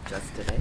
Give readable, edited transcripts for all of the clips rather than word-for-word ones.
just today.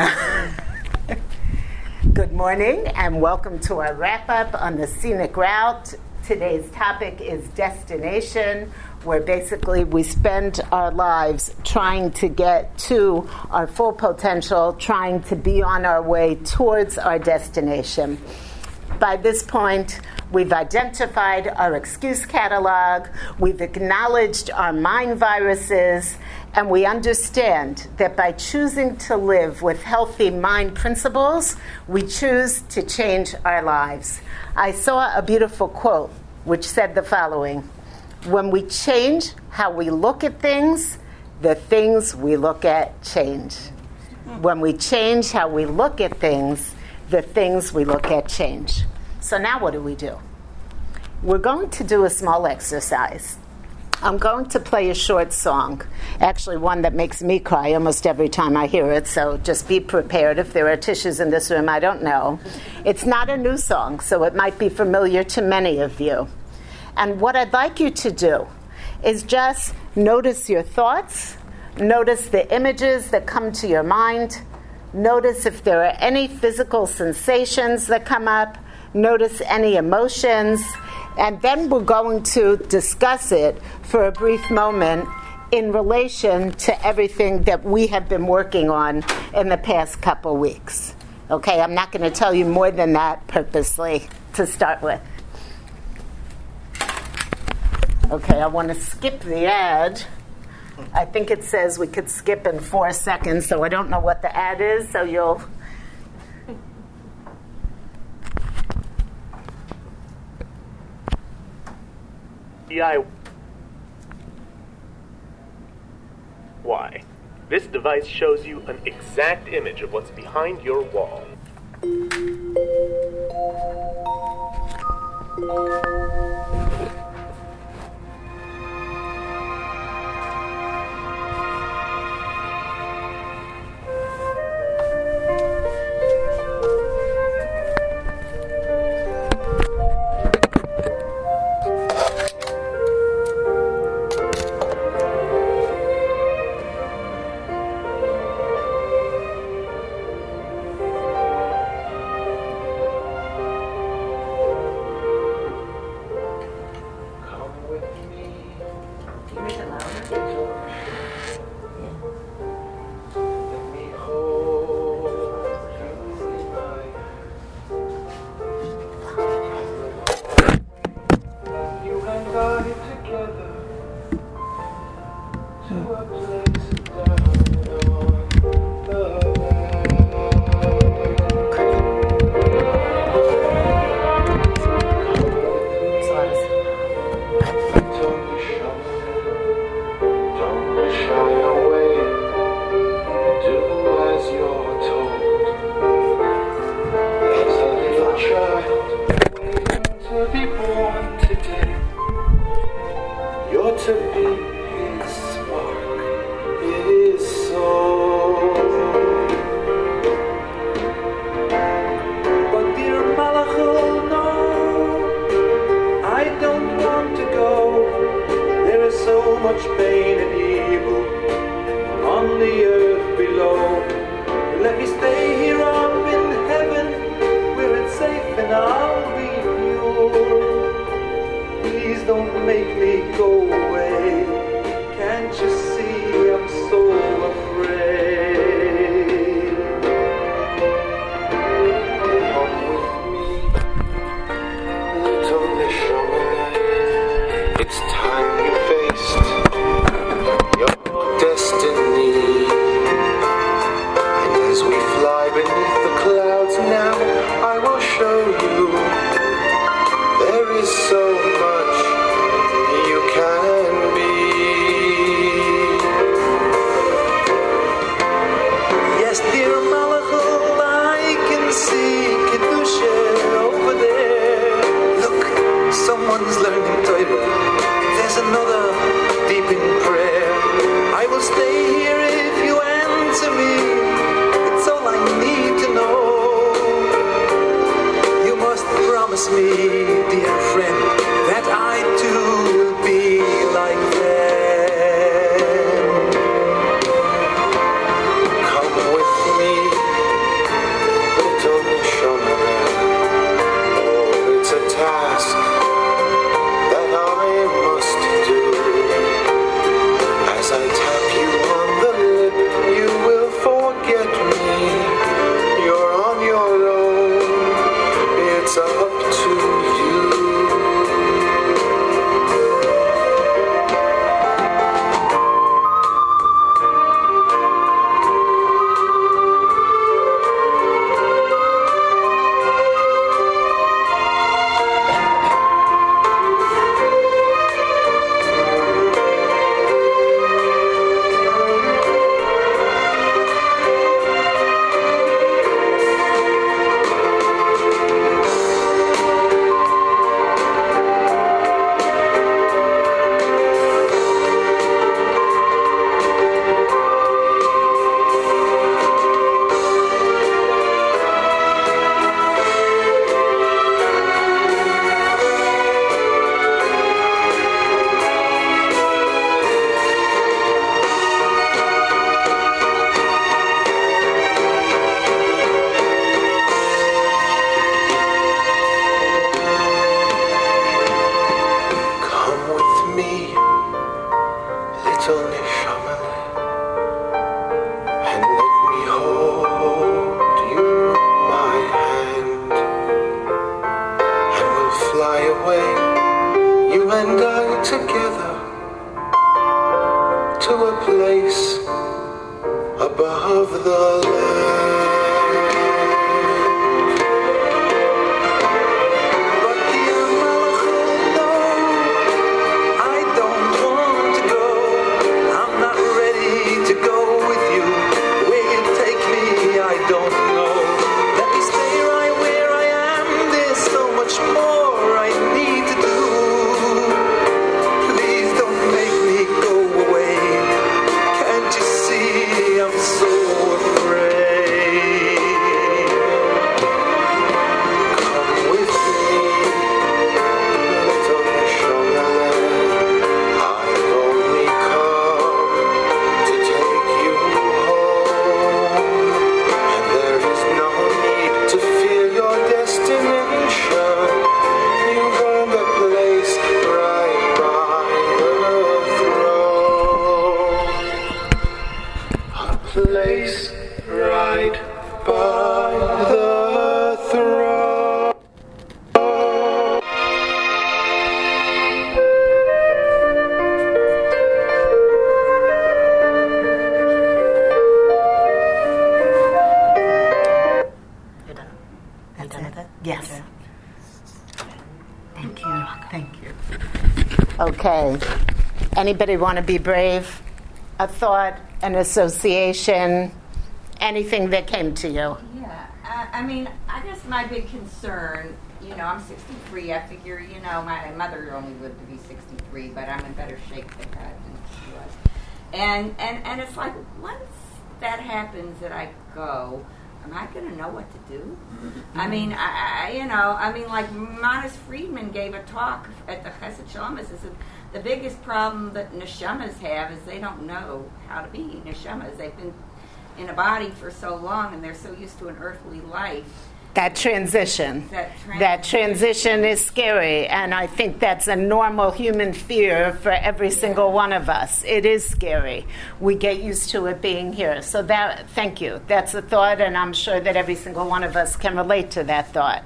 Good morning and welcome to our wrap-up on the scenic route. Today's topic is destination, where basically we spend our lives trying to get to our full potential, trying to be on our way towards our destination. By this point, we've identified our excuse catalog, we've acknowledged our mind viruses, and we understand that by choosing to live with healthy mind principles, we choose to change our lives. I saw a beautiful quote which said the following: when we change how we look at things, the things we look at change. When we change how we look at things, the things we look at change. So now what do? We're going to do a small exercise. I'm going to play a short song, actually one that makes me cry almost every time I hear it, so just be prepared. If there are tissues in this room, I don't know. It's not a new song, so it might be familiar to many of you. And what I'd like you to do is just notice your thoughts, notice the images that come to your mind, notice if there are any physical sensations that come up, notice any emotions, and then we're going to discuss it for a brief moment in relation to everything that we have been working on in the past couple weeks. Okay, I'm not going to tell you more than that purposely to start with. Okay, I want to skip the ad. I think it says we could skip in 4 seconds, so I don't know what the ad is, so you'll... Why? This device shows you an exact image of what's behind your wall. of the land. But the Malachim, no, I don't want to go. I'm not ready to go with you. Where you take me, I don't know. Let me stay right where I am. There's so much more I need to do. Please don't make me go away. Can't you see I'm so afraid? Come with me, little Neshama. I've only come to take you home, and there is no need to fear your destination. You've earned a place right by the throne. A place right by the throne. That's it? Yes. Thank you. Thank you. Okay. Anybody want to be brave? A thought, an association, anything that came to you? Yeah, I mean, I guess my big concern, I'm 63. I figure, my mother only lived to be 63, but I'm in better shape than her than she was. And it's like, once that happens that I go, am I going to know what to do? I mean, like Manis Friedman gave a talk at the Chesed Shalom. Said the biggest problem that neshamas have is they don't know how to be neshamas. They've been in a body for so long, and they're so used to an earthly life. That transition is scary, and I think that's a normal human fear for every single one of us. It is scary. We get used to it being here. So thank you. That's a thought, and I'm sure that every single one of us can relate to that thought.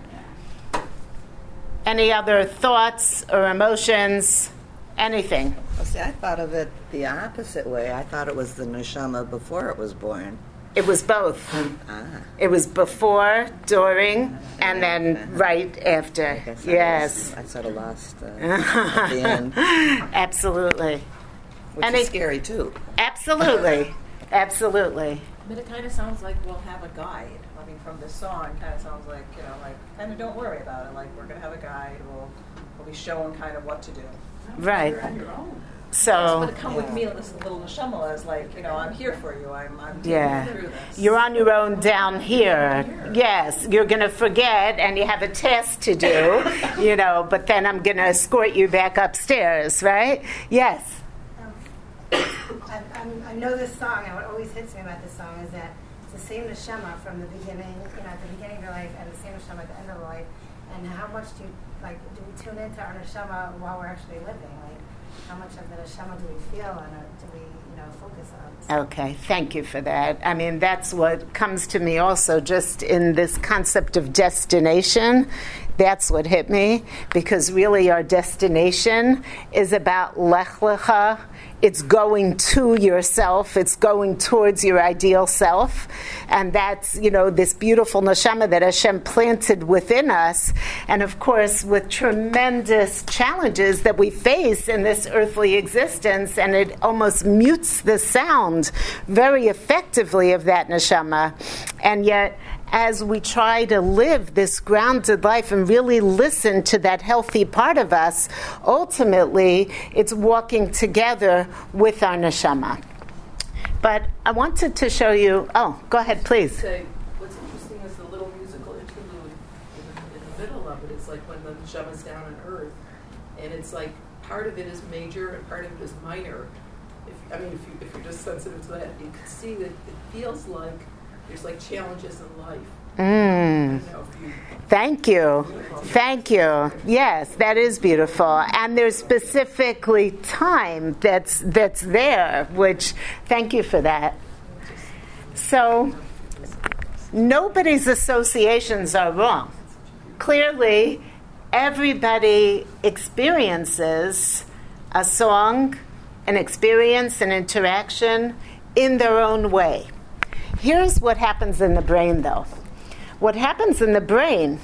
Any other thoughts or emotions? Anything? Well, see, I thought of it the opposite way. I thought it was the neshama before it was born. It was both. It was before, during, and then right after. Yes. I sort of lost at the end. Absolutely. Which is scary, too. Absolutely. Absolutely. But it kind of sounds like we'll have a guide. I mean, from this song, it kind of sounds like, kind of don't worry about it. Like, we're going to have a guide. We'll be shown kind of what to do. Right. You're on your own. So, but come with me, this little neshama is like, I'm here for you. I'm taking you through this. You're on your own down here. Yes, you're going to forget, and you have a task to do, but then I'm going to escort you back upstairs, right? Yes. I know this song, and what always hits me about this song is that it's the same neshama from the beginning, at the beginning of your life, and the same neshama at the end of your life. And how much do we tune into our neshama while we're actually living? How much of the neshama do we feel and do we, focus on? Okay, thank you for that. I mean, that's what comes to me also just in this concept of destination. That's what hit me, because really our destination is about Lech Lecha. It's going to yourself. It's going towards your ideal self. And that's, this beautiful neshama that Hashem planted within us. And of course, with tremendous challenges that we face in this earthly existence, and it almost mutes the sound very effectively of that neshama. And yet, as we try to live this grounded life and really listen to that healthy part of us, ultimately, it's walking together with our neshama. But I wanted to show you... Oh, go ahead, please. What's interesting is the little musical interlude in the middle of it. It's like when the neshama's down on earth, and it's like part of it is major and part of it is minor. If you're just sensitive to that, you can see that it feels like there's like challenges in life. Thank you. Yes, that is beautiful. And there's specifically time that's there, which, thank you for that. So, nobody's associations are wrong. Clearly, everybody experiences a song, an experience, an interaction in their own way. Here's what happens in the brain, though. What happens in the brain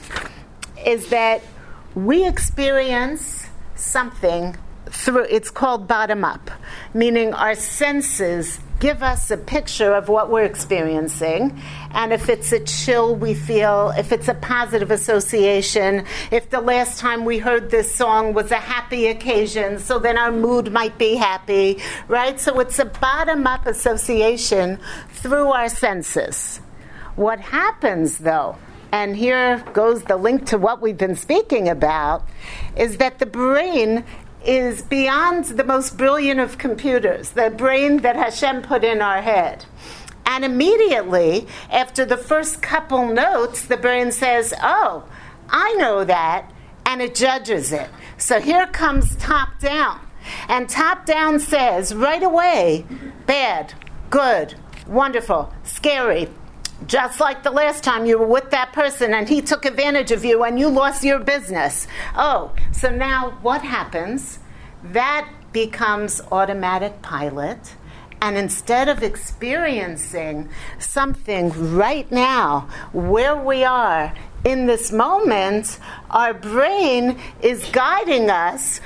is that we experience something through, it's called bottom up, meaning our senses give us a picture of what we're experiencing, and if it's a chill we feel, if it's a positive association, if the last time we heard this song was a happy occasion, so then our mood might be happy, right? So it's a bottom-up association through our senses. What happens, though, and here goes the link to what we've been speaking about, is that the brain is beyond the most brilliant of computers, the brain that Hashem put in our head. And immediately, after the first couple notes, the brain says, oh, I know that, and it judges it. So here comes top down. And top down says, right away, bad, good, wonderful, scary. Just like the last time you were with that person and he took advantage of you and you lost your business. Oh, so now what happens? That becomes automatic pilot. And instead of experiencing something right now, where we are in this moment, our brain is guiding us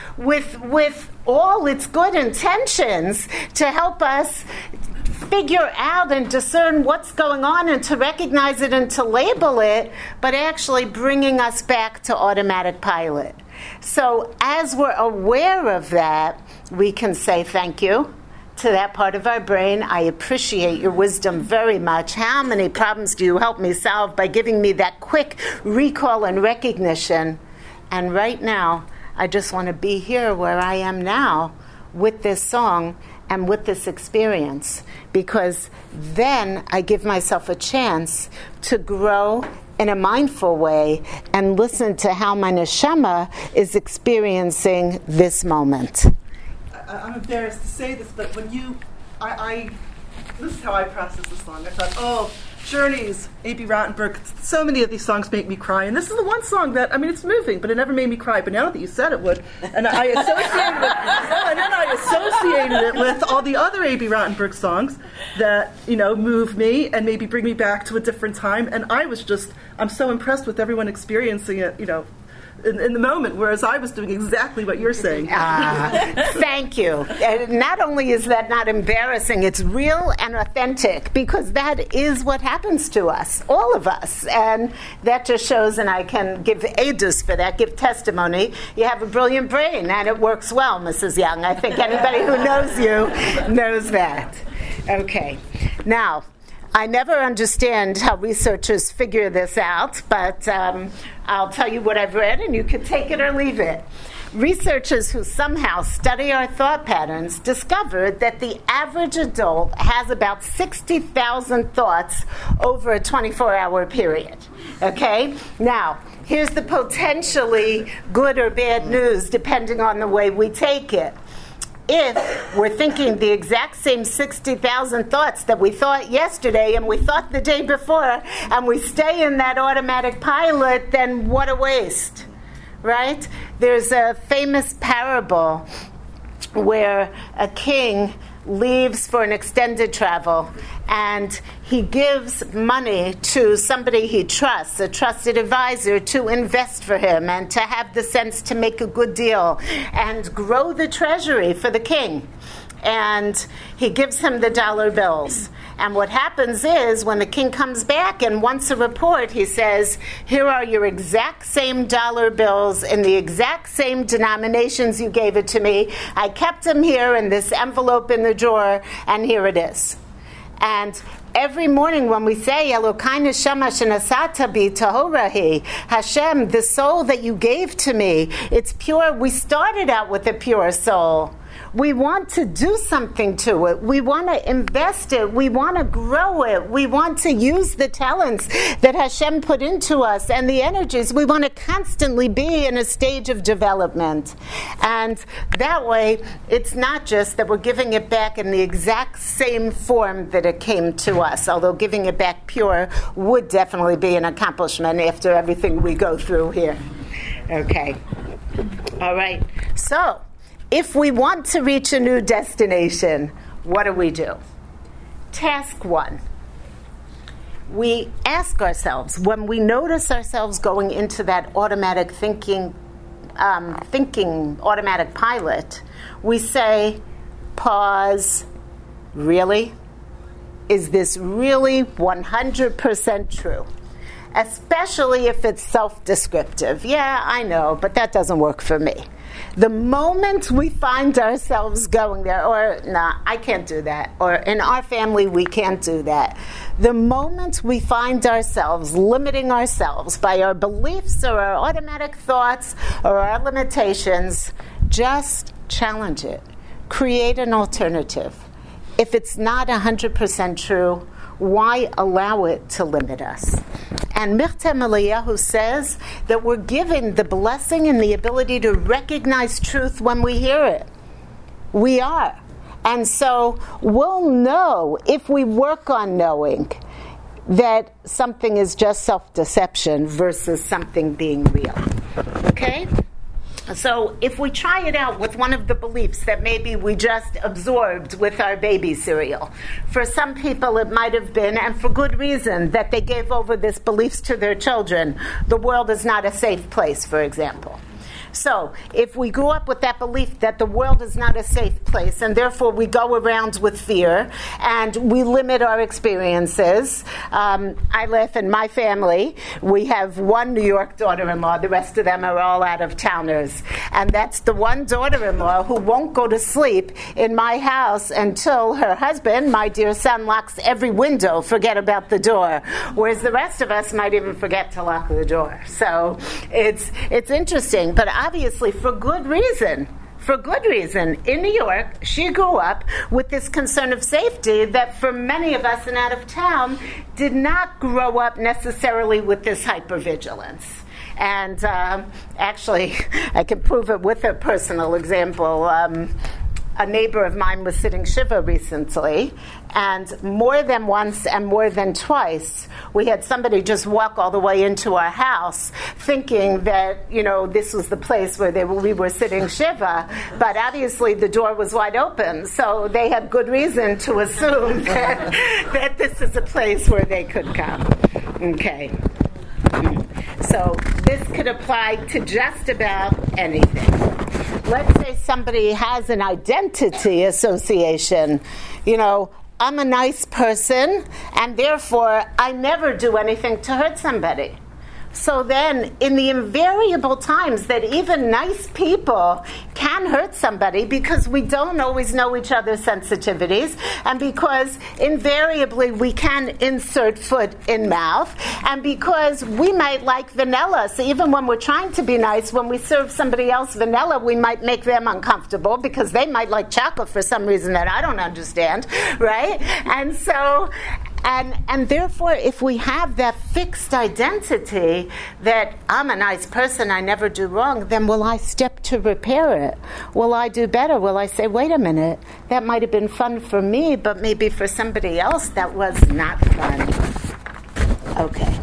with all its good intentions to help us figure out and discern what's going on and to recognize it and to label it, but actually bringing us back to automatic pilot. So as we're aware of that, we can say thank you to that part of our brain. I appreciate your wisdom very much. How many problems do you help me solve by giving me that quick recall and recognition? And right now, I just want to be here where I am now with this song and with this experience, because then I give myself a chance to grow in a mindful way and listen to how my neshama is experiencing this moment. I'm embarrassed to say this, but when this is how I process the song. I thought, oh, Journeys, A.B. Rottenberg, so many of these songs make me cry, and this is the one song that, it's moving, but it never made me cry, but now that you said it would, and I associated it with all the other A.B. Rottenberg songs that, move me and maybe bring me back to a different time, and I'm so impressed with everyone experiencing it, in the moment, whereas I was doing exactly what you're saying. Thank you. Not only is that not embarrassing, it's real and authentic, because that is what happens to us, all of us. And that just shows, and I can give edus for that, give testimony. You have a brilliant brain, and it works well, Mrs. Young. I think anybody who knows you knows that. Okay. Now, I never understand how researchers figure this out, but I'll tell you what I've read, and you can take it or leave it. Researchers who somehow study our thought patterns discovered that the average adult has about 60,000 thoughts over a 24-hour period. Okay? Now, here's the potentially good or bad news, depending on the way we take it. If we're thinking the exact same 60,000 thoughts that we thought yesterday and we thought the day before, and we stay in that automatic pilot, then what a waste, right? There's a famous parable where a king leaves for an extended travel, and he gives money to somebody he trusts, a trusted advisor, to invest for him and to have the sense to make a good deal and grow the treasury for the king. And he gives him the dollar bills. And what happens is, when the king comes back and wants a report, he says, here are your exact same dollar bills in the exact same denominations you gave it to me. I kept them here in this envelope in the drawer, and here it is. And every morning when we say, Elokai neshama shenasata bi tahorahi, Hashem, the soul that you gave to me, it's pure. We started out with a pure soul. We want to do something to it. We want to invest it. We want to grow it. We want to use the talents that Hashem put into us and the energies. We want to constantly be in a stage of development. And that way, it's not just that we're giving it back in the exact same form that it came to us, although giving it back pure would definitely be an accomplishment after everything we go through here. Okay. All right. So, if we want to reach a new destination, what do? Task 1. we ask ourselves, when we notice ourselves going into that automatic thinking automatic pilot, we say, pause, really? Is this really 100% true? Especially if it's self-descriptive. Yeah, I know, but that doesn't work for me. The moment we find ourselves going there, or, nah, I can't do that, or in our family, we can't do that. The moment we find ourselves limiting ourselves by our beliefs or our automatic thoughts or our limitations, just challenge it. Create an alternative. If it's not 100% true, why allow it to limit us? And Mirtam Eliyahu says that we're given the blessing and the ability to recognize truth when we hear it. We are. And so we'll know, if we work on knowing, that something is just self-deception versus something being real. Okay? So if we try it out with one of the beliefs that maybe we just absorbed with our baby cereal, for some people it might have been, and for good reason, that they gave over this beliefs to their children. The world is not a safe place, for example. So, if we grew up with that belief that the world is not a safe place, and therefore we go around with fear, and we limit our experiences. I live in my family. We have one New York daughter-in-law. The rest of them are all out-of-towners. And that's the one daughter-in-law who won't go to sleep in my house until her husband, my dear son, locks every window, forget about the door. Whereas the rest of us might even forget to lock the door. So, it's interesting. But obviously, for good reason. In New York, she grew up with this concern of safety that for many of us in out of town did not grow up necessarily with this hypervigilance. And actually, I can prove it with a personal example. A neighbor of mine was sitting Shiva recently, and more than once and more than twice, we had somebody just walk all the way into our house thinking that, this was the place where we were sitting Shiva, but obviously the door was wide open, so they had good reason to assume that this is a place where they could come. Okay. So this could apply to just about anything. Let's say somebody has an identity association. I'm a nice person, and therefore I never do anything to hurt somebody. So then, in the invariable times that even nice people can hurt somebody because we don't always know each other's sensitivities, and because invariably we can insert foot in mouth, and because we might like vanilla. So even when we're trying to be nice, when we serve somebody else vanilla, we might make them uncomfortable because they might like chocolate for some reason that I don't understand, right? And so... And therefore, if we have that fixed identity that I'm a nice person, I never do wrong, then will I step to repair it? Will I do better? Will I say, wait a minute, that might have been fun for me, but maybe for somebody else that was not fun. Okay.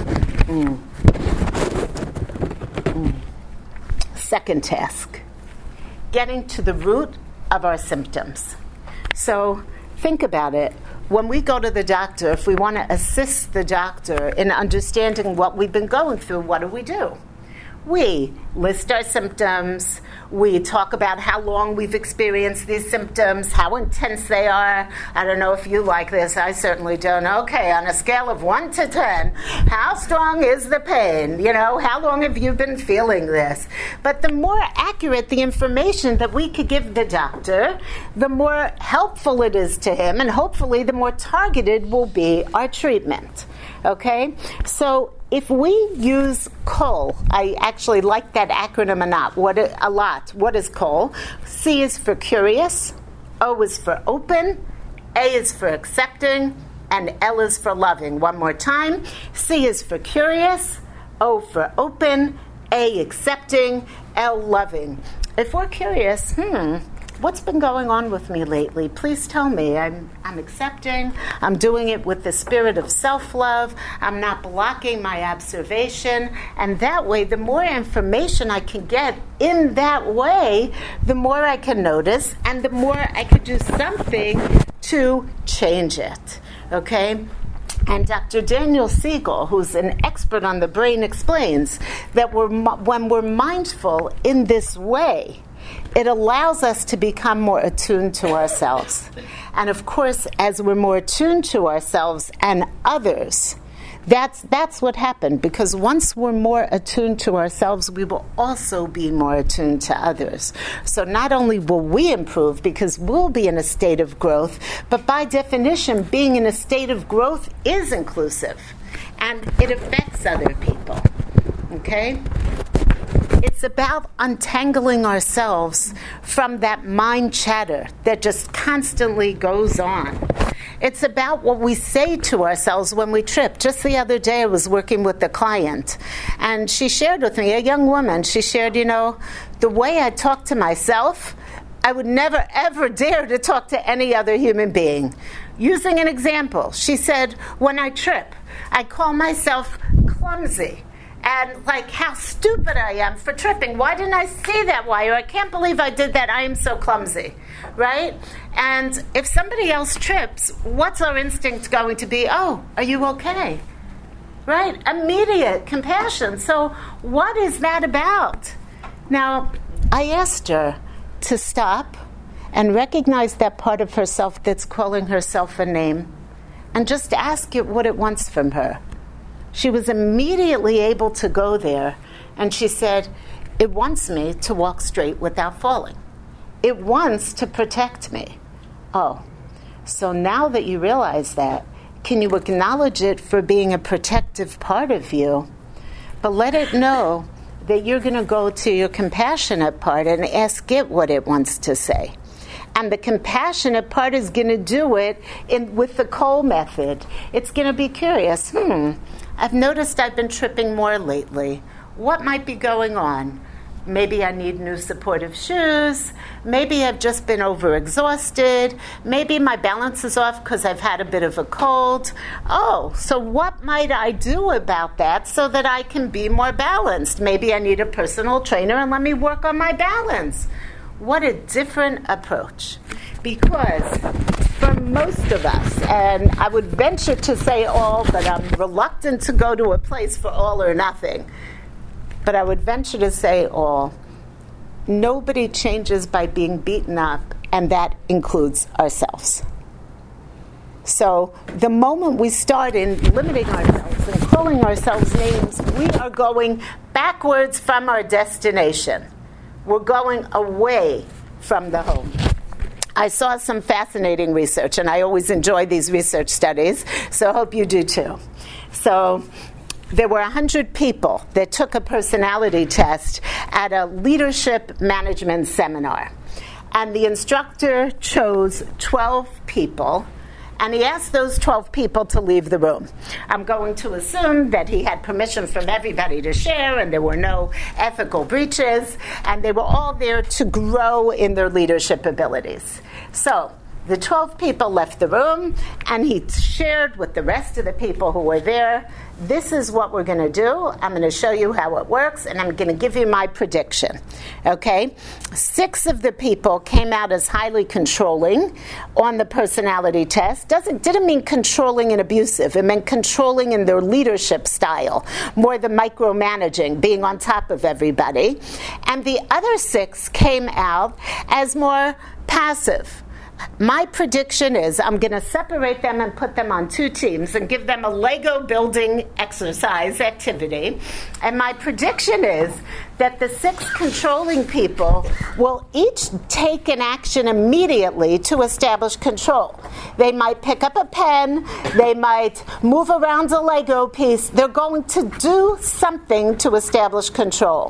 Second task, getting to the root of our symptoms. So think about it. When we go to the doctor, if we want to assist the doctor in understanding what we've been going through, what do? We list our symptoms. We talk about how long we've experienced these symptoms, how intense they are. I don't know if you like this. I certainly don't. Okay, on a scale of 1 to 10, how strong is the pain? How long have you been feeling this? But the more accurate the information that we could give the doctor, the more helpful it is to him, and hopefully the more targeted will be our treatment. Okay? So if we use COAL, I actually like that acronym a lot. What is COAL? C is for curious, O is for open, A is for accepting, and L is for loving. One more time. C is for curious, O for open, A accepting, L loving. If we're curious, what's been going on with me lately? Please tell me. I'm accepting. I'm doing it with the spirit of self-love. I'm not blocking my observation. And that way, the more information I can get in that way, the more I can notice, and the more I could do something to change it. Okay? And Dr. Daniel Siegel, who's an expert on the brain, explains that when we're mindful in this way, it allows us to become more attuned to ourselves. And of course, as we're more attuned to ourselves and others, that's what happened, because once we're more attuned to ourselves, we will also be more attuned to others. So not only will we improve because we'll be in a state of growth, but by definition, being in a state of growth is inclusive, and it affects other people. Okay? It's about untangling ourselves from that mind chatter that just constantly goes on. It's about what we say to ourselves when we trip. Just the other day, I was working with a client, and she shared with me, a young woman, she shared, the way I talk to myself, I would never, ever dare to talk to any other human being. Using an example, she said, when I trip, I call myself clumsy. And like, how stupid I am for tripping. Why didn't I see that wire? I can't believe I did that. I am so clumsy, right? And if somebody else trips, what's our instinct going to be? Oh, are you okay? Right? Immediate compassion. So what is that about? Now, I asked her to stop and recognize that part of herself that's calling herself a name and just ask it what it wants from her. She was immediately able to go there, and she said, it wants me to walk straight without falling. It wants to protect me. Oh, so now that you realize that, can you acknowledge it for being a protective part of you, but let it know that you're going to go to your compassionate part and ask it what it wants to say. And the compassionate part is going to do it with the Cole method. It's going to be curious. I've noticed I've been tripping more lately. What might be going on? Maybe I need new supportive shoes. Maybe I've just been overexhausted. Maybe my balance is off because I've had a bit of a cold. Oh, so what might I do about that so that I can be more balanced? Maybe I need a personal trainer and let me work on my balance. What a different approach. Because for most of us, and I would venture to say all, but I'm reluctant to go to a place for all or nothing, but I would venture to say all, nobody changes by being beaten up, and that includes ourselves. So the moment we start in limiting ourselves and calling ourselves names, we are going backwards from our destination. We're going away from the home. I saw some fascinating research, and I always enjoy these research studies, so I hope you do too. So there were 100 people that took a personality test at a leadership management seminar. And the instructor chose 12 people, and he asked those 12 people to leave the room. I'm going to assume that he had permission from everybody to share, and there were no ethical breaches, and they were all there to grow in their leadership abilities. So the 12 people left the room, and he shared with the rest of the people who were there, this is what we're going to do. I'm going to show you how it works, and I'm going to give you my prediction. Okay? 6 of the people came out as highly controlling on the personality test. Didn't mean controlling and abusive. It meant controlling in their leadership style, more the micromanaging, being on top of everybody. And the other 6 came out as more passive. My prediction is I'm going to separate them and put them on 2 teams and give them a Lego building exercise activity. And my prediction is that the 6 controlling people will each take an action immediately to establish control. They might pick up a pen. They might move around a Lego piece. They're going to do something to establish control.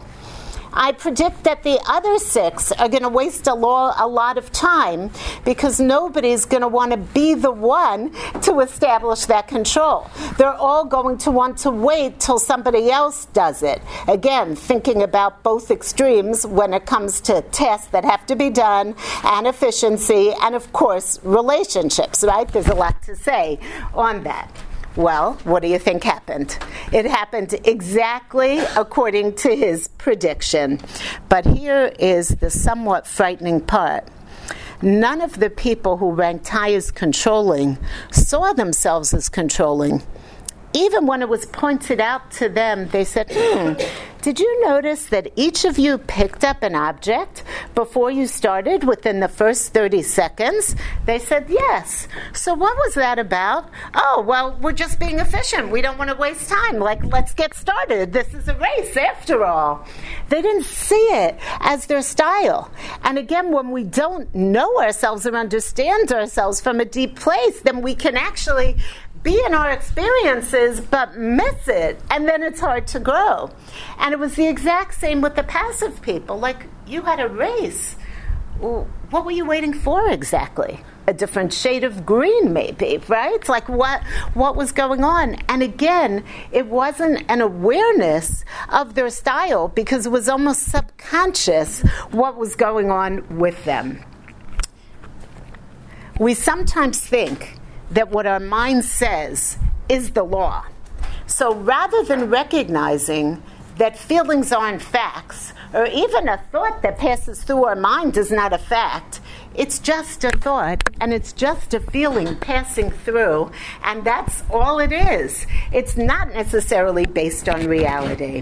I predict that the other 6 are going to waste a lot of time because nobody's going to want to be the one to establish that control. They're all going to want to wait till somebody else does it. Again, thinking about both extremes when it comes to tasks that have to be done and efficiency and, of course, relationships, right? There's a lot to say on that. Well, what do you think happened? It happened exactly according to his prediction. But here is the somewhat frightening part. none of the people who ranked high as controlling saw themselves as controlling. Even when it was pointed out to them, they said, did you notice that each of you picked up an object before you started within the first 30 seconds? They said, yes. So what was that about? Oh, well, we're just being efficient. We don't want to waste time. Like, let's get started. This is a race after all. They didn't see it as their style. And again, when we don't know ourselves or understand ourselves from a deep place, then we can actually be in our experiences but miss it, and then it's hard to grow. And it was the exact same with the passive people. Like, you had a race. Well, what were you waiting for exactly? A different shade of green, maybe, right? Like, what was going on? And again, it wasn't an awareness of their style, because it was almost subconscious what was going on with them. We sometimes think that what our mind says is the law. So rather than recognizing that feelings aren't facts, or even a thought that passes through our mind is not a fact, it's just a thought, and it's just a feeling passing through, and that's all it is. It's not necessarily based on reality.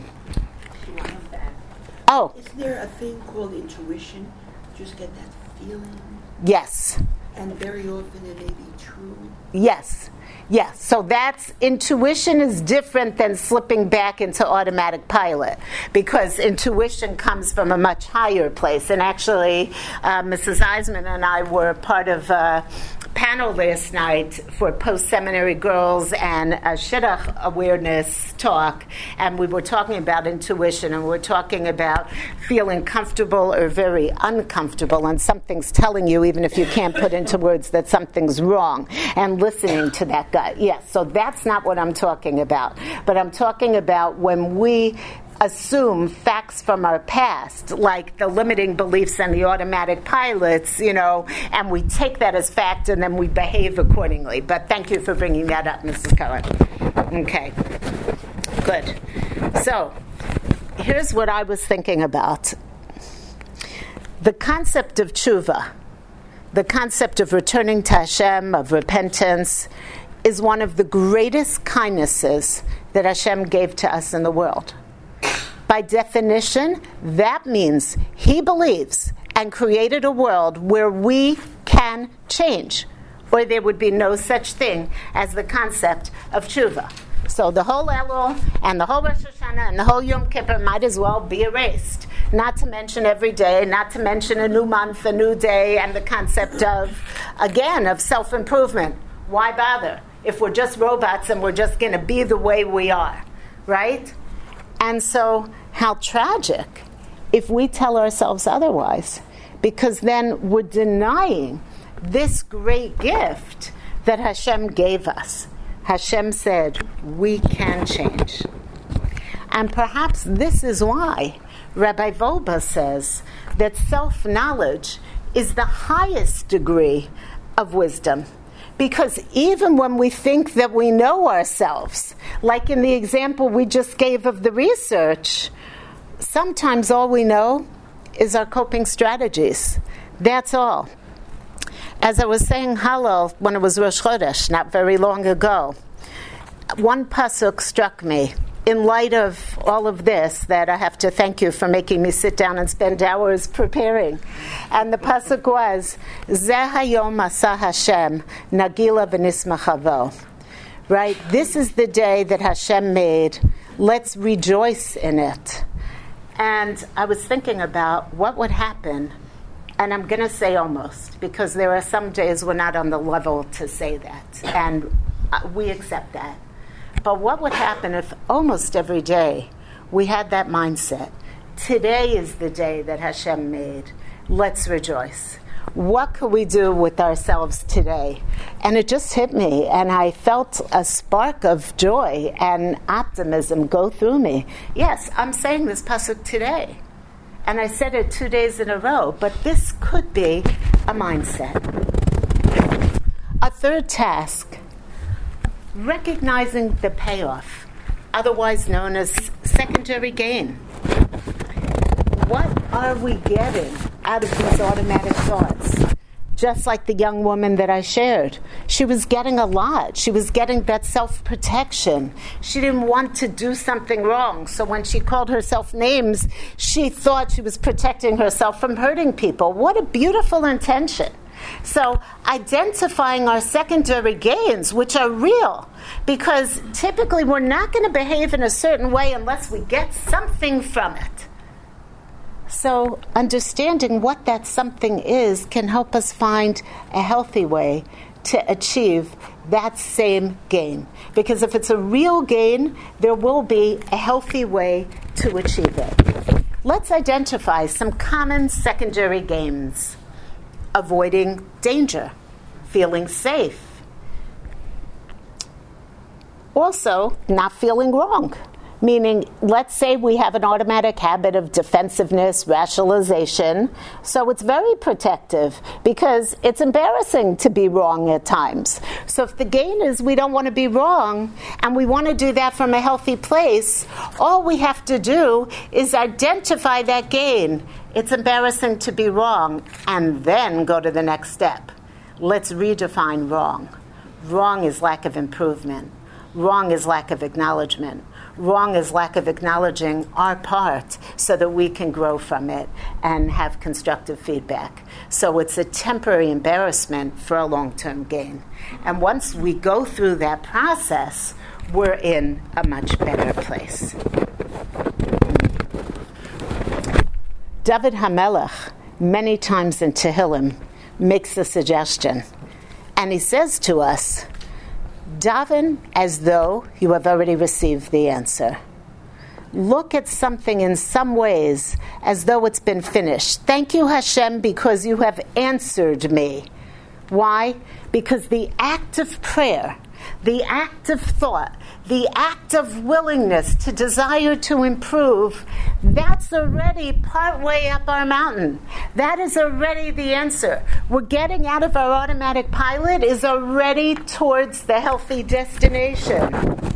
Oh. Is there a thing called intuition? Just get that feeling? Yes. And very often it may be true. Yes. Yes. So that's intuition is different than slipping back into automatic pilot, because intuition comes from a much higher place. And actually, Mrs. Eisman and I were part of a panel last night for post-seminary girls and a shidduch awareness talk, and we were talking about intuition, and we were talking about feeling comfortable or very uncomfortable, and something's telling you, even if you can't put into words, that something's wrong, and listening to that gut. Yes, so that's not what I'm talking about. But I'm talking about when we assume facts from our past, like the limiting beliefs and the automatic pilots, and we take that as fact and then we behave accordingly. But thank you for bringing that up, Mrs. Cohen. Okay, good. So, here's what I was thinking about. The concept of tshuva, the concept of returning to Hashem, of repentance, is one of the greatest kindnesses that Hashem gave to us in the world. By definition, that means He believes and created a world where we can change, or there would be no such thing as the concept of tshuva. So the whole Elul and the whole Rosh Hashanah and the whole Yom Kippur might as well be erased. Not to mention every day, not to mention a new month, a new day, and the concept of, again, of self-improvement. Why bother if we're just robots and we're just going to be the way we are, right? And so, how tragic if we tell ourselves otherwise, because then we're denying this great gift that Hashem gave us. Hashem said, we can change. And perhaps this is why Rabbi Volba says that self-knowledge is the highest degree of wisdom. Because even when we think that we know ourselves, like in the example we just gave of the research, sometimes all we know is our coping strategies. That's all. As I was saying Hallel when it was Rosh Chodesh, not very long ago, one pasuk struck me. In light of all of this, that I have to thank you for making me sit down and spend hours preparing. And the pasuk was, Zeh hayom asah Hashem, nagila v'nismachavo. Right? This is the day that Hashem made. Let's rejoice in it. And I was thinking about what would happen, and I'm going to say almost, because there are some days we're not on the level to say that, and we accept that. But what would happen if almost every day we had that mindset? Today is the day that Hashem made. Let's rejoice. What could we do with ourselves today? And it just hit me, and I felt a spark of joy and optimism go through me. Yes, I'm saying this pasuk today, and I said it 2 days in a row, but this could be a mindset. A third task, recognizing the payoff, otherwise known as secondary gain. What are we getting out of these automatic thoughts? just like the young woman that I shared. She was getting a lot. She was getting that self-protection. She didn't want to do something wrong. So when she called herself names, she thought she was protecting herself from hurting people. What a beautiful intention. So identifying our secondary gains, which are real, because typically we're not going to behave in a certain way unless we get something from it. So understanding what that something is can help us find a healthy way to achieve that same gain. Because if it's a real gain, there will be a healthy way to achieve it. Let's identify some common secondary gains. Avoiding danger, feeling safe. Also, not feeling wrong. Meaning, let's say we have an automatic habit of defensiveness, rationalization, so it's very protective because it's embarrassing to be wrong at times. So if the gain is we don't want to be wrong, and we want to do that from a healthy place, all we have to do is identify that gain. It's embarrassing to be wrong, and then go to the next step. Let's redefine wrong. Wrong is lack of improvement. Wrong is lack of acknowledgement. Wrong is lack of acknowledging our part so that we can grow from it and have constructive feedback. So it's a temporary embarrassment for a long-term gain. And once we go through that process, we're in a much better place. David HaMelech, many times in Tehillim, makes a suggestion. And he says to us, daven as though you have already received the answer. Look at something in some ways as though it's been finished. Thank you, Hashem, because you have answered me. Why? Because the act of prayer, the act of thought, the act of willingness to desire to improve, that's already partway up our mountain. That is already the answer. We're getting out of our automatic pilot is already towards the healthy destination.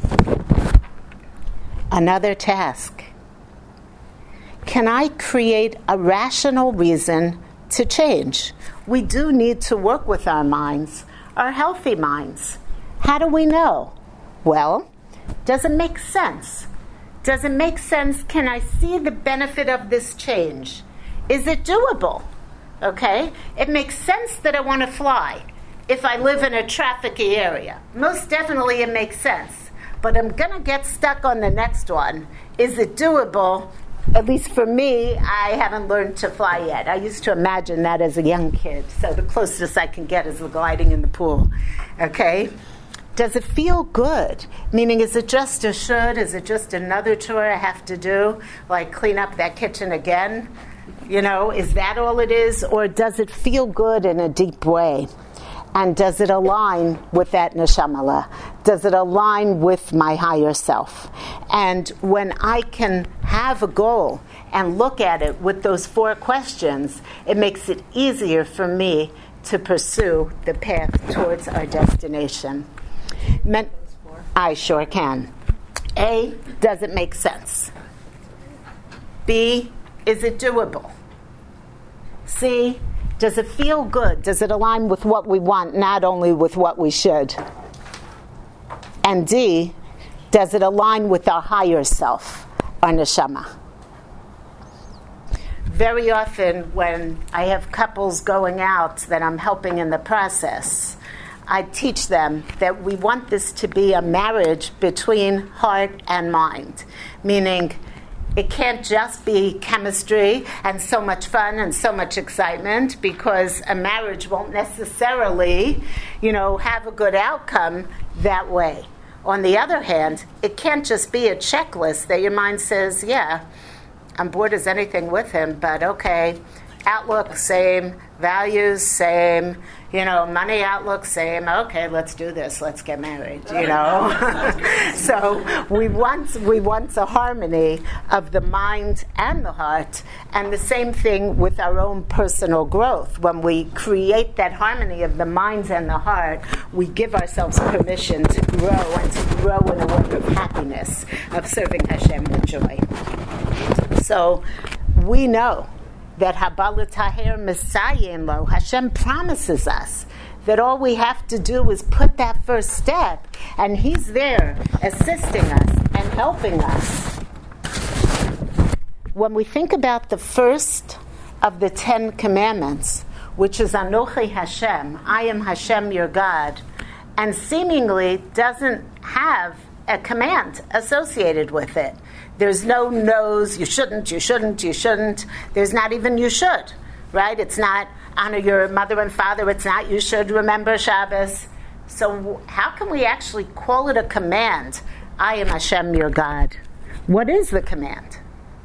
Another task. Can I create a rational reason to change? We do need to work with our minds, our healthy minds. How do we know? Well, does it make sense? Does it make sense? Can I see the benefit of this change? Is it doable? Okay? It makes sense that I want to fly if I live in a trafficky area. Most definitely it makes sense. But I'm going to get stuck on the next one. Is it doable? At least for me, I haven't learned to fly yet. I used to imagine that as a young kid. So the closest I can get is the gliding in the pool. Okay? Does it feel good? Meaning, is it just a should? Is it just another chore I have to do? Like clean up that kitchen again? You know, is that all it is? Or does it feel good in a deep way? And does it align with that neshamala? Does it align with my higher self? And when I can have a goal and look at it with those 4 questions, it makes it easier for me to pursue the path towards our destination. I sure can. A, does it make sense? B, is it doable? C, does it feel good? Does it align with what we want, not only with what we should? And D, does it align with our higher self, our neshama? Very often when I have couples going out that I'm helping in the process, I teach them that we want this to be a marriage between heart and mind, meaning it can't just be chemistry and so much fun and so much excitement, because a marriage won't necessarily, have a good outcome that way. On the other hand, it can't just be a checklist that your mind says, yeah, I'm bored as anything with him, but okay, outlook same, values same, money outlook same. Okay, let's do this. Let's get married. So we want a harmony of the mind and the heart, and the same thing with our own personal growth. When we create that harmony of the minds and the heart, we give ourselves permission to grow and to grow in a work of happiness, of serving Hashem with joy. So we know that Habalataher Messiah in Lo, Hashem promises us that all we have to do is put that first step, and He's there assisting us and helping us. When we think about the first of the 10 commandments, which is Anochi Hashem, I am Hashem your God, and seemingly doesn't have a command associated with it. There's no no's, you shouldn't, you shouldn't, you shouldn't. There's not even you should, right? It's not honor your mother and father. It's not you should remember Shabbos. So how can we actually call it a command? I am Hashem your God. What is the command?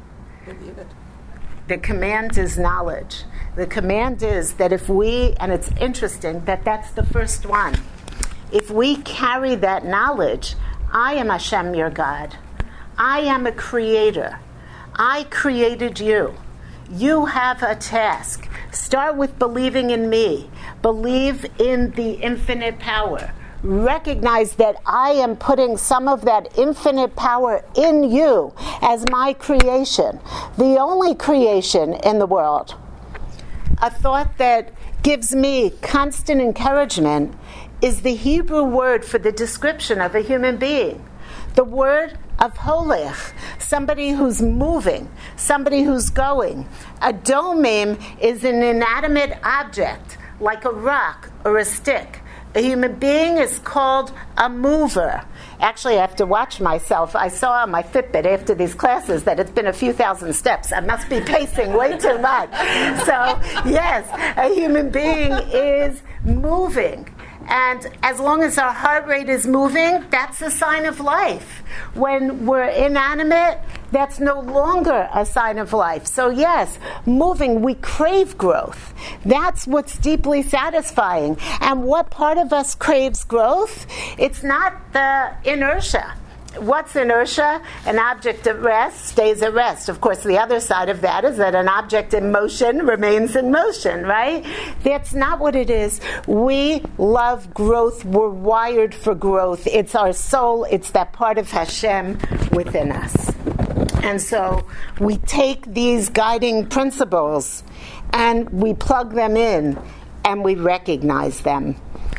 The command is knowledge. The command is that if we, and it's interesting that that's the first one, if we carry that knowledge, I am Hashem your God. I am a creator. I created you. You have a task. Start with believing in me. Believe in the infinite power. Recognize that I am putting some of that infinite power in you as my creation, the only creation in the world. A thought that gives me constant encouragement is the Hebrew word for the description of a human being. The word of holech, somebody who's moving, somebody who's going. A domim is an inanimate object, like a rock or a stick. A human being is called a mover. Actually, I have to watch myself. I saw on my Fitbit after these classes that it's been a few thousand steps. I must be pacing way too much. So, yes, a human being is moving. And as long as our heart rate is moving, that's a sign of life. When we're inanimate, that's no longer a sign of life. So yes, moving, we crave growth. That's what's deeply satisfying. And what part of us craves growth? It's not the inertia. What's inertia? An object at rest stays at rest. Of course, the other side of that is that an object in motion remains in motion, right? That's not what it is. We love growth. We're wired for growth. It's our soul. It's that part of Hashem within us. And so we take these guiding principles and we plug them in and we recognize them.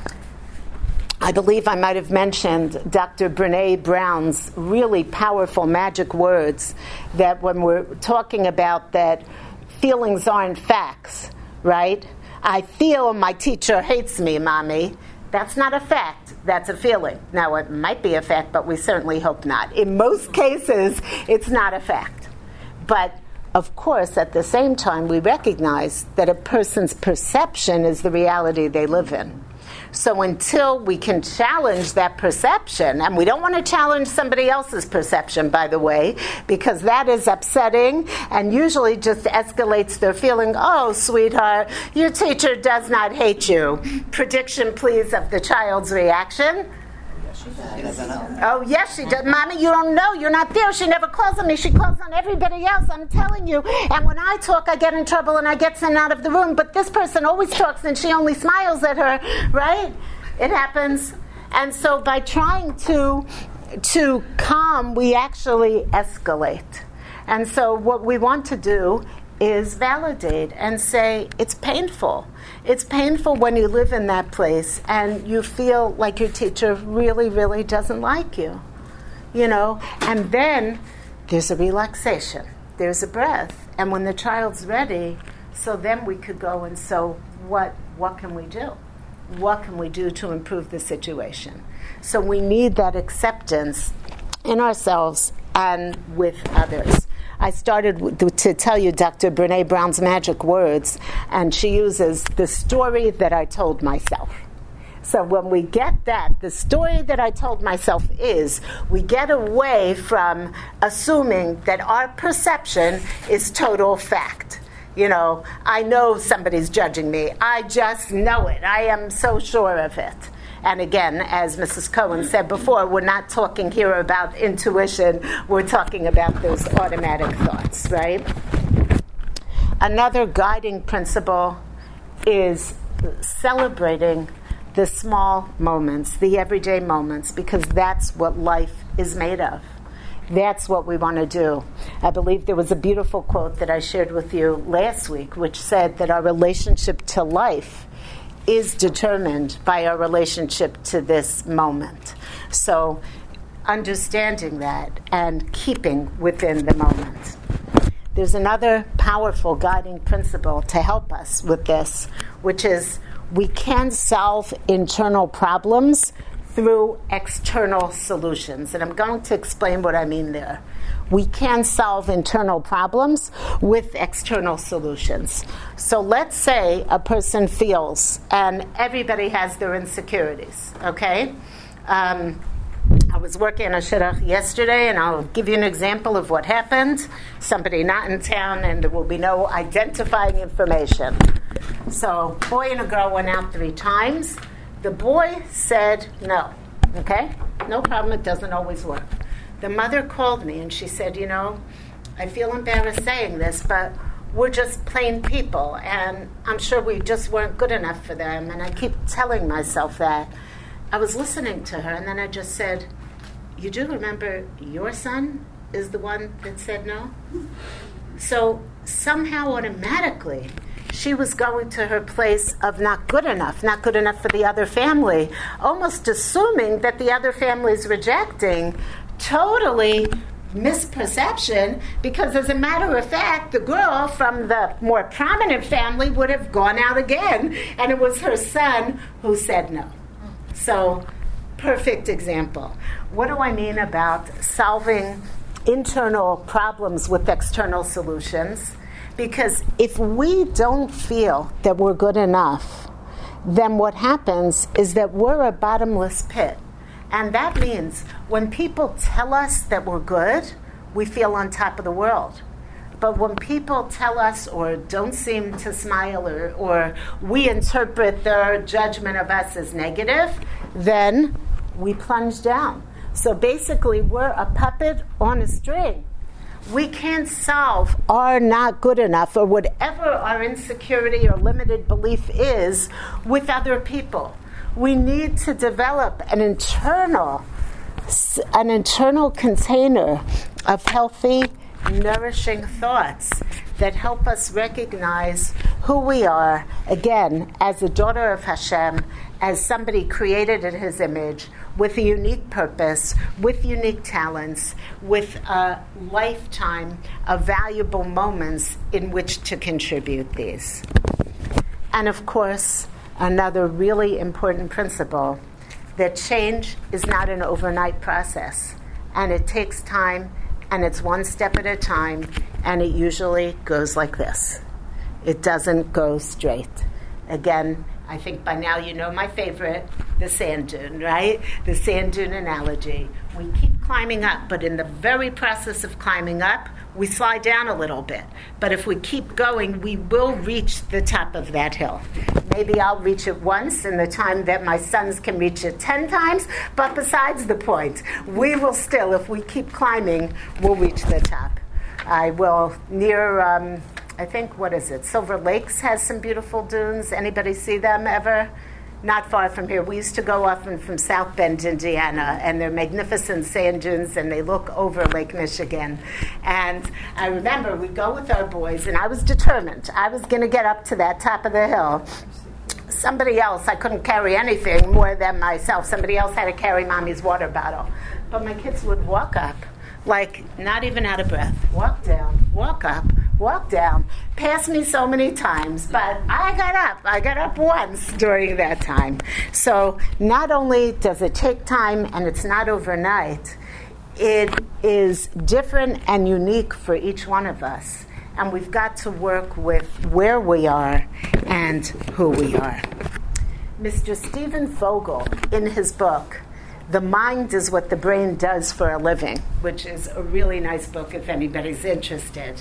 I believe I might have mentioned Dr. Brené Brown's really powerful magic words that when we're talking about that feelings aren't facts, right? I feel my teacher hates me, Mommy. That's not a fact. That's a feeling. Now, it might be a fact, but we certainly hope not. In most cases, it's not a fact. But, of course, at the same time, we recognize that a person's perception is the reality they live in. So until we can challenge that perception, and we don't want to challenge somebody else's perception, by the way, because that is upsetting and usually just escalates their feeling, oh, sweetheart, your teacher does not hate you. Prediction, please, of the child's reaction. Oh, yes, she does. Mommy, you don't know. You're not there. She never calls on me. She calls on everybody else. I'm telling you. And when I talk, I get in trouble and I get sent out of the room. But this person always talks and she only smiles at her, right? It happens. And so by trying to calm, we actually escalate. And so what we want to do is validate and say, it's painful. It's painful when you live in that place and you feel like your teacher really, really doesn't like you, you know. And then there's a relaxation. There's a breath. And when the child's ready, so then we could go and so what can we do? What can we do to improve the situation? So we need that acceptance in ourselves and with others. I started to tell you Dr. Brené Brown's magic words, and she uses the story that I told myself. So when we get that, the story that I told myself is, we get away from assuming that our perception is total fact. You know, I know somebody's judging me. I just know it. I am so sure of it. And again, as Mrs. Cohen said before, we're not talking here about intuition. We're talking about those automatic thoughts, right? Another guiding principle is celebrating the small moments, the everyday moments, because that's what life is made of. That's what we want to do. I believe there was a beautiful quote that I shared with you last week, which said that our relationship to life is determined by our relationship to this moment. So understanding that and keeping within the moment. There's another powerful guiding principle to help us with this, which is we can solve internal problems through external solutions. And I'm going to explain what I mean there. We can solve internal problems with external solutions. So let's say a person feels, and everybody has their insecurities, okay? I was working on a shidduch yesterday, and I'll give you an example of what happened. Somebody not in town, and there will be no identifying information. So, boy and a girl went out 3 times. The boy said no. Okay? No problem, it doesn't always work. The mother called me, and she said, you know, I feel embarrassed saying this, but we're just plain people, and I'm sure we just weren't good enough for them, and I keep telling myself that. I was listening to her, and then I just said, you do remember your son is the one that said no? So somehow automatically, she was going to her place of not good enough for the other family, almost assuming that the other family is rejecting. Totally misperception, because as a matter of fact, the girl from the more prominent family would have gone out again, and it was her son who said no. So, perfect example. What do I mean about solving internal problems with external solutions? Because if we don't feel that we're good enough, then what happens is that we're a bottomless pit. And that means when people tell us that we're good, we feel on top of the world. But when people tell us or don't seem to smile or we interpret their judgment of us as negative, then we plunge down. So basically, we're a puppet on a string. We can't solve our not good enough or whatever our insecurity or limited belief is with other people. We need to develop an internal container of healthy, nourishing thoughts that help us recognize who we are, again, as a daughter of Hashem, as somebody created in His image, with a unique purpose, with unique talents, with a lifetime of valuable moments in which to contribute these. And of course, another really important principle, that change is not an overnight process, and it takes time, and it's one step at a time, and it usually goes like this. It doesn't go straight. Again, I think by now you know my favorite, the sand dune, right? The sand dune analogy. We keep climbing up, but in the very process of climbing up, we slide down a little bit. But if we keep going, we will reach the top of that hill. Maybe I'll reach it once in the time that my sons can reach it 10 times, but besides the point, we will still, if we keep climbing, we'll reach the top. I will near, I think, what is it? Silver Lakes has some beautiful dunes. Anybody see them ever? Not far from here. We used to go often from South Bend, Indiana, and they're magnificent sand dunes, and they look over Lake Michigan. And I remember we'd go with our boys, and I was determined. I was going to get up to that top of the hill. Somebody else, I couldn't carry anything more than myself. Somebody else had to carry Mommy's water bottle. But my kids would walk up, like not even out of breath. Walk down, walk up, walk down. Passed me so many times, but I got up. I got up once during that time. So not only does it take time, and it's not overnight, it is different and unique for each one of us. And we've got to work with where we are and who we are. Mr. Stephen Fogel, in his book, The Mind is What the Brain Does for a Living, which is a really nice book if anybody's interested.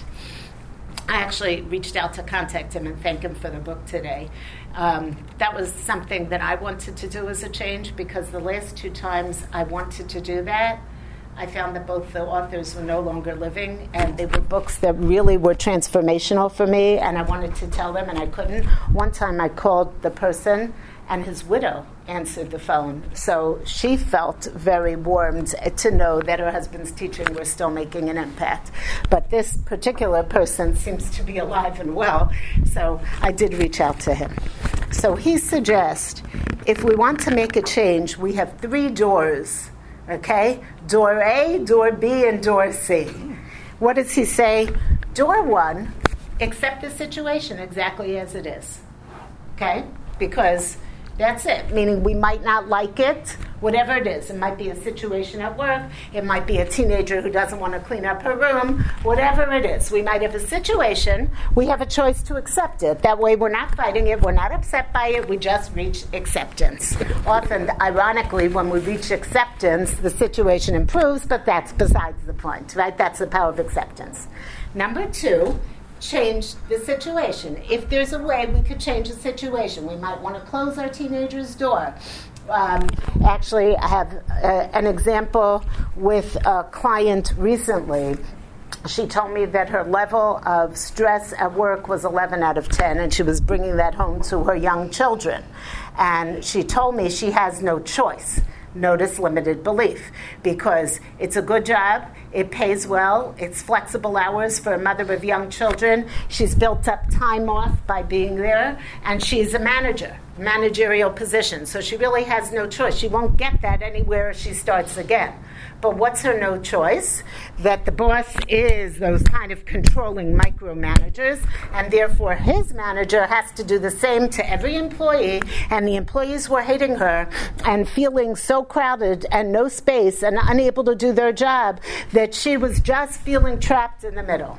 I actually reached out to contact him and thank him for the book today. That was something that I wanted to do as a change, because the last 2 times I wanted to do that, I found that both the authors were no longer living, and they were books that really were transformational for me, and I wanted to tell them, and I couldn't. One time I called the person, and his widow answered the phone. So she felt very warmed to know that her husband's teaching was still making an impact. But this particular person seems to be alive and well, so I did reach out to him. So he suggests if we want to make a change, we have 3 doors, okay? Door A, door B, and door C. What does he say? Door 1, accept the situation exactly as it is, okay? Because that's it, meaning we might not like it, whatever it is. It might be a situation at work. It might be a teenager who doesn't want to clean up her room. Whatever it is, we might have a situation. We have a choice to accept it. That way we're not fighting it. We're not upset by it. We just reach acceptance. Often, ironically, when we reach acceptance, the situation improves, but that's besides the point, right? That's the power of acceptance. Number 2, change the situation. If there's a way we could change the situation, we might want to close our teenager's door. Actually, I have an example with a client recently. She told me that her level of stress at work was 11 out of 10, and she was bringing that home to her young children. And she told me she has no choice. Notice limited belief, because it's a good job, it pays well, it's flexible hours for a mother of young children, she's built up time off by being there, and she's a managerial position, so she really has no choice. She won't get that anywhere she starts again. But what's her no choice? That the boss is those kind of controlling micromanagers, and therefore his manager has to do the same to every employee, and the employees were hating her and feeling so crowded and no space and unable to do their job that she was just feeling trapped in the middle.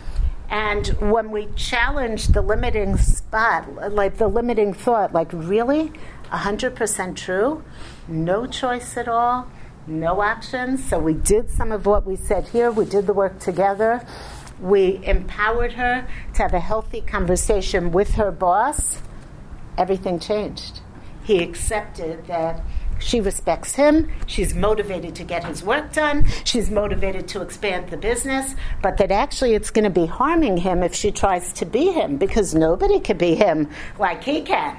And when we challenge the limiting spot, like the limiting thought, like really, 100% true, no choice at all, no options. So we did some of what we said here. We did the work together. We empowered her to have a healthy conversation with her boss. Everything changed. He accepted that she respects him, she's motivated to get his work done, she's motivated to expand the business, but that actually it's going to be harming him if she tries to be him, because nobody can be him like he can.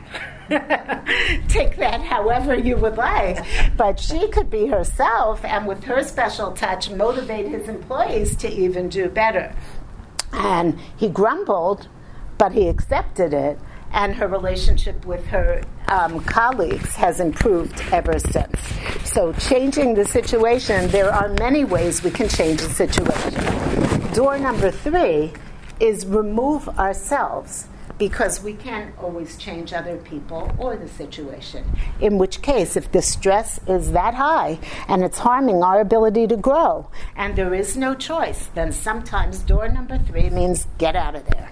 Take that however you would like, but she could be herself and with her special touch motivate his employees to even do better. And he grumbled, but he accepted it, and her relationship with her colleagues has improved ever since. So changing the situation, there are many ways we can change the situation. Door number 3 is remove ourselves, because we can't always change other people or the situation. In which case, if the stress is that high and it's harming our ability to grow, and there is no choice, then sometimes door number 3 means get out of there.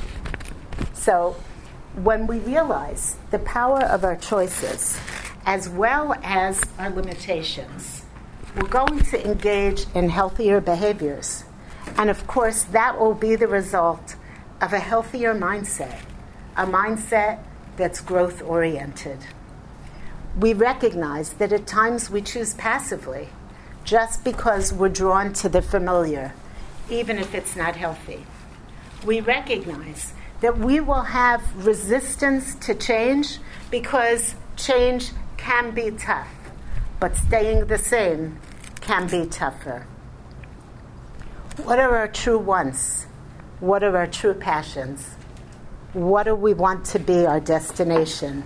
So when we realize the power of our choices as well as our limitations, we're going to engage in healthier behaviors. And of course, that will be the result of a healthier mindset, a mindset that's growth-oriented. We recognize that at times we choose passively just because we're drawn to the familiar, even if it's not healthy. We recognize that we will have resistance to change because change can be tough, but staying the same can be tougher. What are our true wants? What are our true passions? What do we want to be our destination?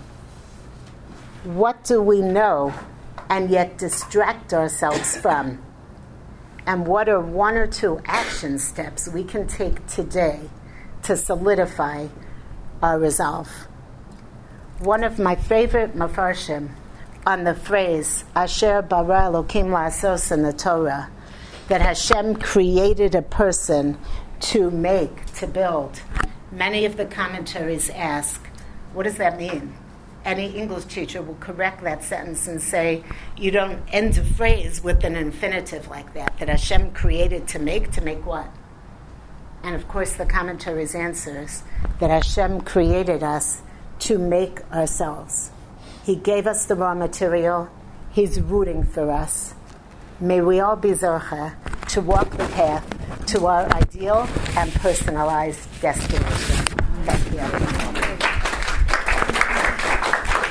What do we know and yet distract ourselves from? And what are 1 or 2 action steps we can take today to solidify our resolve? One of my favorite mafarshim on the phrase Asher bara Elokim la'asos in the Torah, that Hashem created a person to make, to build. Many of the commentaries ask, what does that mean? Any English teacher will correct that sentence and say, you don't end a phrase with an infinitive like that Hashem created to make what? And of course the commentaries answers that Hashem created us to make ourselves. He gave us the raw material. He's rooting for us. May we all be zorcha to walk the path to our ideal and personalized destination. Thank you, everyone.